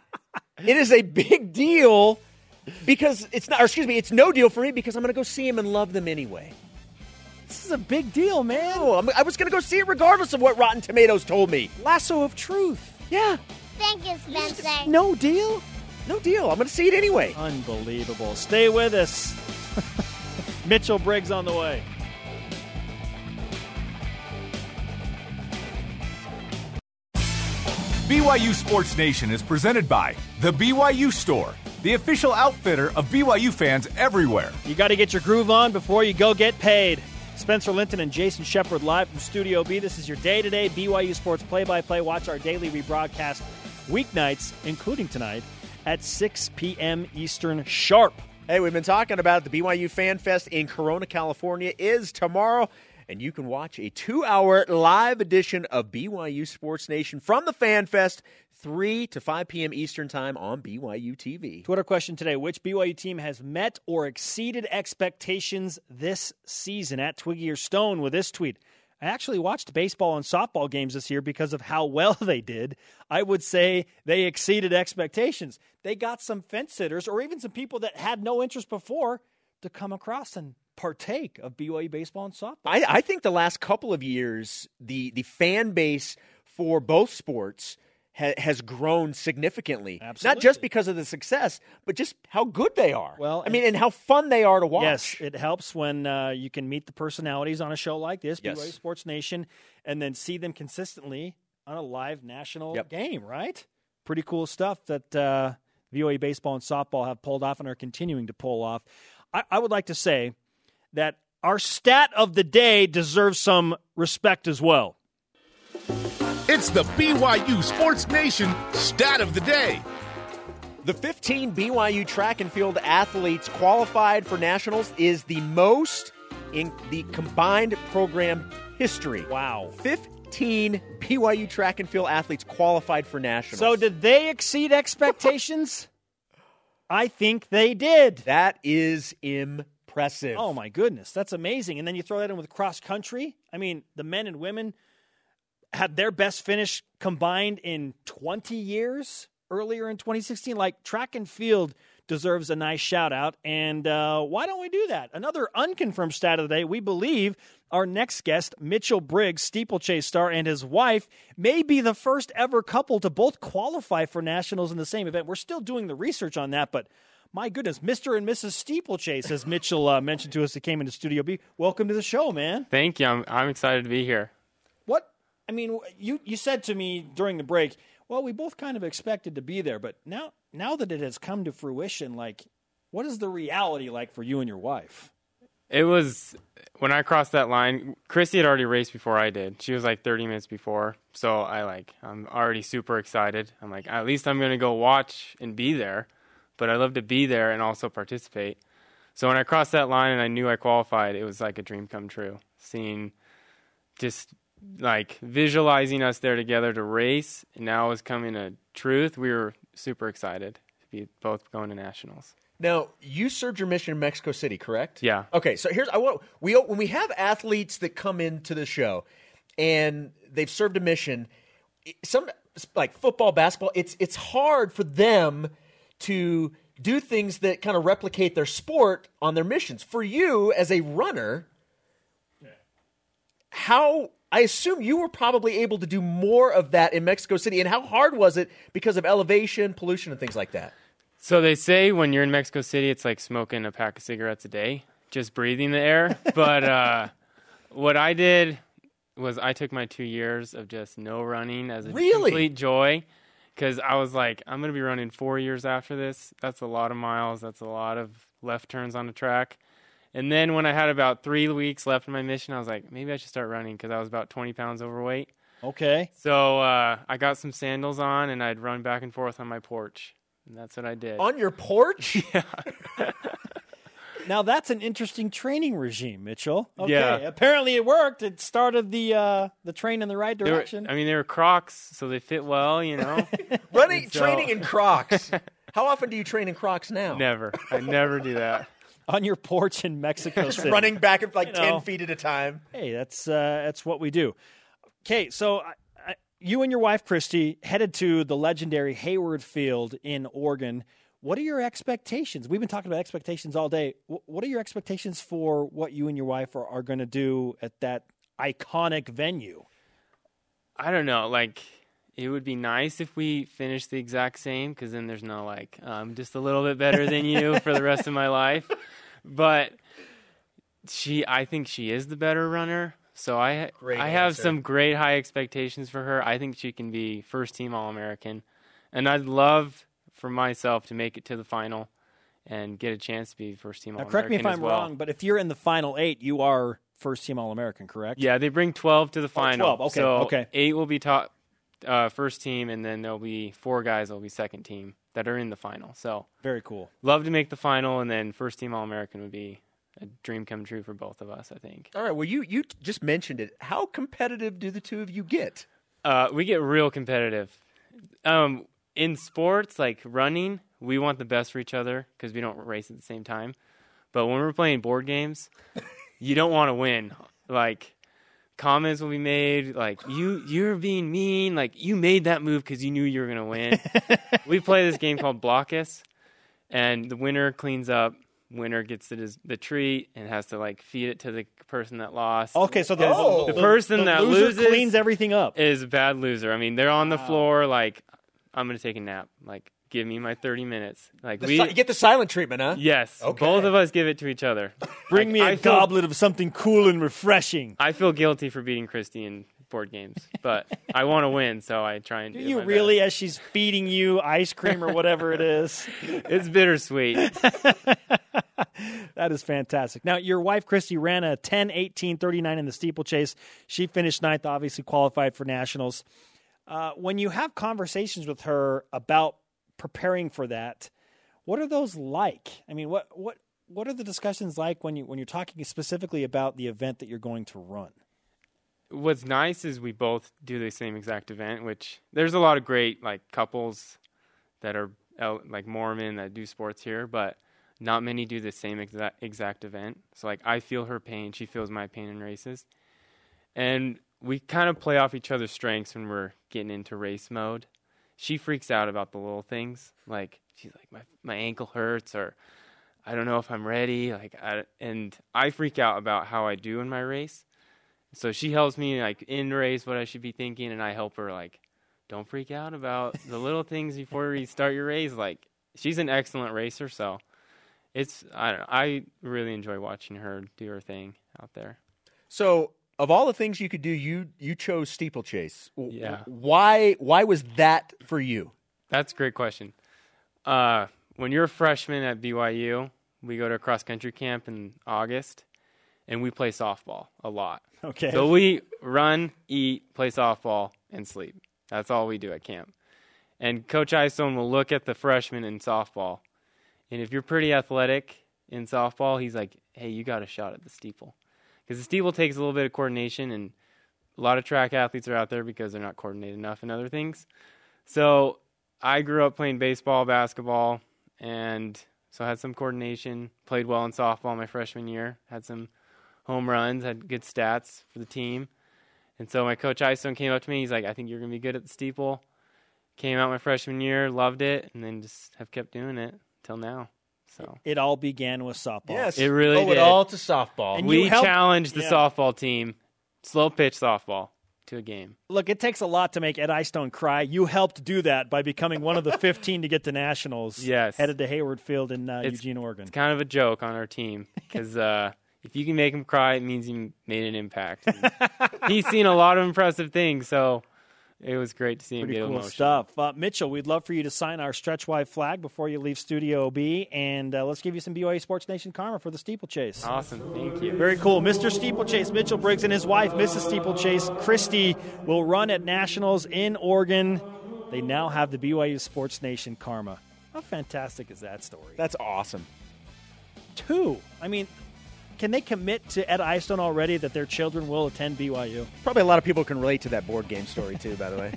It is a big deal because it's not, or excuse me, it's no deal for me because I'm going to go see him and love them anyway. This is a big deal, man. No, I'm, I was going to go see it regardless of what Rotten Tomatoes told me. Lasso of truth. Yeah, Thank you, Spencer. No deal? no deal. I'm going to see it anyway. Unbelievable. Stay with us. Mitchell Briggs on the way. B Y U Sports Nation is presented by The B Y U Store, the official outfitter of B Y U fans everywhere. You got to get your groove on before you go get paid. Spencer Linton and Jason Shepard live from Studio B. This is your day-to-day B Y U Sports play-by-play. Watch our daily rebroadcast weeknights, including tonight, at six p.m. Eastern sharp. Hey, we've been talking about it. The B Y U Fan Fest in Corona, California is tomorrow, and you can watch a two-hour live edition of B Y U Sports Nation from the Fan Fest, three to five p.m. Eastern Time on B Y U T V. Twitter question today: which B Y U team has met or exceeded expectations this season? At Twiggy or Stone with this tweet. I actually watched baseball and softball games this year because of how well they did. I would say they exceeded expectations. They got some fence sitters or even some people that had no interest before to come across and partake of B Y U baseball and softball. I, I think the last couple of years, the, the fan base for both sports ha, has grown significantly. Absolutely. Not just because of the success, but just how good they are. Well, I mean, and how fun they are to watch. Yes, it helps when uh, you can meet the personalities on a show like this, Yes. B Y U Sports Nation, and then see them consistently on a live national Yep. game, right? Pretty cool stuff that uh, B Y U baseball and softball have pulled off and are continuing to pull off. I, I would like to say that our stat of the day deserves some respect as well. It's the B Y U Sports Nation Stat of the Day. The fifteen B Y U track and field athletes qualified for nationals is the most in the combined program history. Wow. fifteen B Y U track and field athletes qualified for nationals. So did they exceed expectations? I think they did. That is impressive. Oh, my goodness. That's amazing. And then you throw that in with cross country. I mean, the men and women had their best finish combined in twenty years earlier in twenty sixteen. Like, track and field deserves a nice shout out. And uh, why don't we do that? Another unconfirmed stat of the day. We believe our next guest, Mitchell Briggs, steeplechase star, and his wife may be the first ever couple to both qualify for nationals in the same event. We're still doing the research on that, but my goodness, Mister and Missus Steeplechase, as Mitchell uh, mentioned to us, he came into Studio B. Welcome to the show, man. Thank you. I'm I'm excited to be here. What? I mean, you, you said to me during the break, well, we both kind of expected to be there, but now now that it has come to fruition, like, what is the reality like for you and your wife? It was, when I crossed that line, Christy had already raced before I did. She was like thirty minutes before, so I like, I'm already super excited. I'm like, at least I'm going to go watch and be there, but I love to be there and also participate. So when I crossed that line and I knew I qualified, it was like a dream come true. Seeing, just like visualizing us there together to race, and now it's coming to truth. We were super excited to be both going to nationals. Now, you served your mission in Mexico City, correct? Yeah. Okay, so here's I want we when we have athletes that come into the show and they've served a mission, some like football, basketball, it's it's hard for them to do things that kind of replicate their sport on their missions. For you as a runner, how I assume you were probably able to do more of that in Mexico City, and how hard was it because of elevation, pollution, and things like that? So they say when you're in Mexico City, it's like smoking a pack of cigarettes a day, just breathing the air. But uh, what I did was I took my two years of just no running as a Really? complete joy, because I was like, I'm going to be running four years after this. That's a lot of miles. That's a lot of left turns on the track. And then when I had about three weeks left in my mission, I was like, maybe I should start running, because I was about twenty pounds overweight. Okay. So uh, I got some sandals on, and I'd run back and forth on my porch. And that's what I did. On your porch? Yeah. Now, that's an interesting training regime, Mitchell. Okay. Yeah. Apparently it worked. It started the uh, the train in the right They were, direction. I mean, they were Crocs, so they fit well, you know. Running, So- training in Crocs. How often do you train in Crocs now? Never. I never do that. On your porch in Mexico City. Running back at like You ten know. feet at a time. Hey, that's uh, that's what we do. Okay, so I, I, you and your wife, Christy, headed to the legendary Hayward Field in Oregon. What are your expectations? We've been talking about expectations all day. W- what are your expectations for what you and your wife are, are going to do at that iconic venue? I don't know. Like, it would be nice if we finished the exact same, because then there's no, like, um, just a little bit better than you for the rest of my life. But she, I think she is the better runner. So I, Great I have answer. some great high expectations for her. I think she can be first team All-American. And I'd love for myself to make it to the final and get a chance to be first team Now, All-American correct me if as I'm well. wrong, but if you're in the final eight, you are first team All-American, correct? Yeah, they bring twelve to the final. twelve, okay, so okay. eight will be top, uh, first team, and then there'll be four guys that will be second team that are in the final. So Very cool. love to make the final, and then first team All-American would be a dream come true for both of us, I think. All right, well, you, you just mentioned it. How competitive do the two of you get? Uh, we get real competitive. Um, in sports, like running, we want the best for each other because we don't race at the same time. But when we're playing board games, you don't want to win. Like, comments will be made, like, you, you're being mean. Like, you made that move because you knew you were going to win. We play this game called Blockus, and the winner cleans up. Winner gets the, the treat and has to, like, feed it to the person that lost. Okay, so the, Oh. the, The person the that loser loses cleans everything up. is a bad loser. I mean, they're on the floor like, I'm going to take a nap. Like, give me my thirty minutes. Like The we si- you get the silent treatment, huh? Yes, Okay. both of us give it to each other. Bring Like, me a I feel- goblet of something cool and refreshing. I feel guilty for beating Christy in board games, but I want to win, so I try and Do do you my really, as she's feeding you ice cream or whatever it is? best. It's bittersweet. That is fantastic. Now, your wife, Christy, ran a ten eighteen thirty-nine in the steeplechase. She finished ninth, obviously qualified for nationals. Uh, when you have conversations with her about preparing for that. What are those like? I mean, what what what are the discussions like when you when you're talking specifically about the event that you're going to run? What's nice is we both do the same exact event, which there's a lot of great like couples that are out, like Mormon that do sports here, but not many do the same exact exact event. So like I feel her pain, she feels my pain in races, and we kind of play off each other's strengths when we're getting into race mode. She freaks out about the little things, like she's like my my ankle hurts, or I don't know if I'm ready. Like, I, and I freak out about how I do in my race. So she helps me like in race what I should be thinking, and I help her like, don't freak out about the little things before you start your race. Like, she's an excellent racer, so it's I don't know, I really enjoy watching her do her thing out there. So, of all the things you could do, you you chose steeplechase. Yeah. Why why was that for you? That's a great question. Uh, when you're a freshman at B Y U, we go to a cross-country camp in August, and we play softball a lot. Okay. So we run, eat, play softball, and sleep. That's all we do at camp. And Coach Eystone will look at the freshmen in softball, and if you're pretty athletic in softball, he's like, hey, you got a shot at the steeple. Because the steeple takes a little bit of coordination, and a lot of track athletes are out there because they're not coordinated enough in other things. So I grew up playing baseball, basketball, and so I had some coordination, played well in softball my freshman year, had some home runs, had good stats for the team. And so my coach Eystone came up to me. He's like, I think you're going to be good at the steeple. Came out my freshman year, loved it, and then just have kept doing it till now. So it all began with softball. Yes, it really owe did. it all to softball. And we you helped- challenged the yeah. softball team, slow pitch softball, to a game. Look, it takes a lot to make Ed Eystone cry. You helped do that by becoming one of the fifteen to get to nationals. Yes. Headed to Hayward Field in uh, It's- Eugene, Oregon. It's kind of a joke on our team because uh, if you can make him cry, it means you made an impact. And he's seen a lot of impressive things, so it was great to see him Pretty get cool emotional. stuff. Uh, Mitchell, we'd love for you to sign our stretch wide flag before you leave Studio B, and uh, let's give you some B Y U Sports Nation karma for the steeplechase. Awesome. Thank you. Very cool. Mister Steeplechase, Mitchell Briggs, and his wife, Missus Steeplechase, Christy, will run at Nationals in Oregon. They now have the B Y U Sports Nation karma. How fantastic is that story? That's awesome. Two. I mean, can they commit to Ed Eystone already that their children will attend B Y U? Probably a lot of people can relate to that board game story, too, by the way.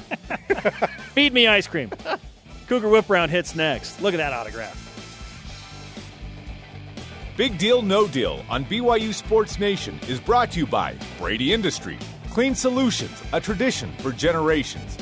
Feed me ice cream. Cougar Whip Round hits next. Look at that autograph. Big Deal, No Deal on B Y U Sports Nation is brought to you by Brady Industries. Clean Solutions, a tradition for generations.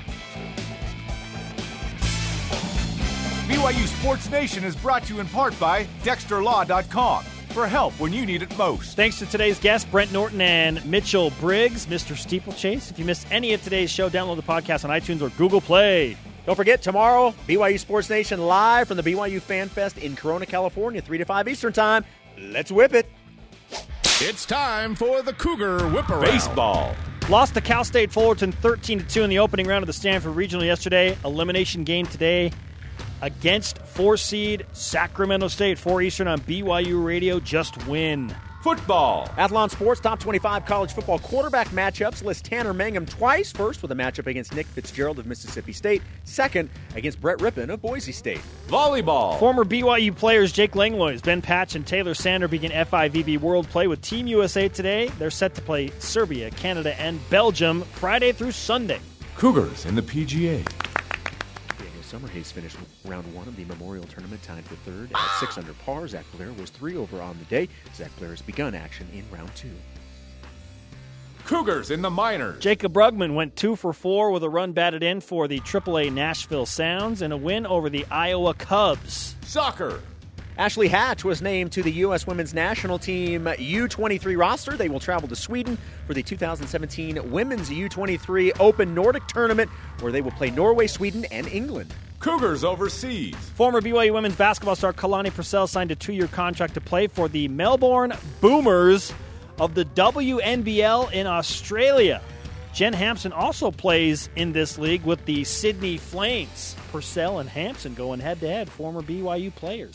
B Y U Sports Nation is brought to you in part by Dexter Law dot com for help when you need it most. Thanks to today's guests, Brent Norton and Mitchell Briggs, Mister Steeplechase. If you missed any of today's show, download the podcast on iTunes or Google Play. Don't forget, tomorrow, B Y U Sports Nation live from the B Y U Fan Fest in Corona, California, three to five Eastern Time. Let's whip it. It's time for the Cougar Whip Around. Baseball. Lost to Cal State Fullerton thirteen to two in the opening round of the Stanford Regional yesterday. Elimination game today against four-seed Sacramento State. four Eastern on B Y U Radio. Just win. Football. Athlon Sports Top twenty-five college football quarterback matchups list Tanner Mangum twice. First with a matchup against Nick Fitzgerald of Mississippi State. Second against Brett Rippon of Boise State. Volleyball. Former B Y U players Jake Langlois, Ben Patch, and Taylor Sander begin F I V B World Play with Team U S A today. They're set to play Serbia, Canada, and Belgium Friday through Sunday. Cougars in the P G A. Daniel Summerhays finished round one of the Memorial Tournament tied for third at six under par. Zach Blair was three over on the day. Zach Blair has begun action in round two. Cougars in the minors. Jacob Brugman went two for four with a run batted in for the triple A Nashville Sounds and a win over the Iowa Cubs. Soccer. Ashley Hatch was named to the U S Women's National Team U twenty-three roster. They will travel to Sweden for the two thousand seventeen Women's U twenty-three Open Nordic Tournament, where they will play Norway, Sweden, and England. Cougars overseas. Former B Y U women's basketball star Kalani Purcell signed a two-year contract to play for the Melbourne Boomers of the W N B L in Australia. Jen Hampson also plays in this league with the Sydney Flames. Purcell and Hampson going head-to-head, former B Y U players.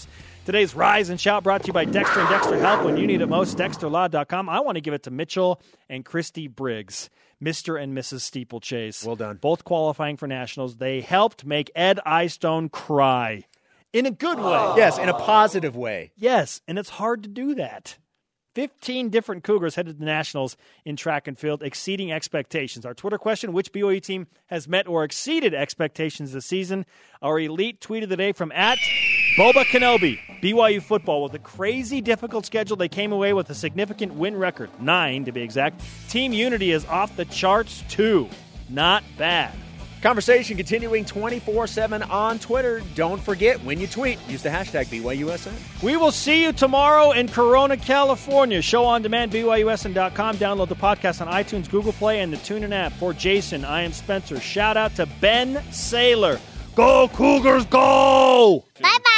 Today's Rise and Shout brought to you by Dexter and Dexter Help when you need it most, Dexter Law dot com. I want to give it to Mitchell and Christy Briggs, Mister and Missus Steeplechase. Well done. Both qualifying for nationals. They helped make Ed Eyestone cry in a good way. Yes, in a positive way. Yes, and it's hard to do that. fifteen different Cougars headed to the Nationals in track and field, exceeding expectations. Our Twitter question, which B Y U team has met or exceeded expectations this season? Our elite tweet of the day from at Boba Kenobi. B Y U football, with a crazy difficult schedule, they came away with a significant win record, nine to be exact. Team unity is off the charts, too. Not bad. Conversation continuing twenty-four seven on Twitter. Don't forget, when you tweet, use the hashtag B Y U S N. We will see you tomorrow in Corona, California. Show on demand, B Y U S N dot com. Download the podcast on iTunes, Google Play, and the TuneIn app. For Jason, I am Spencer. Shout out to Ben Saylor. Go Cougars, go! Bye-bye.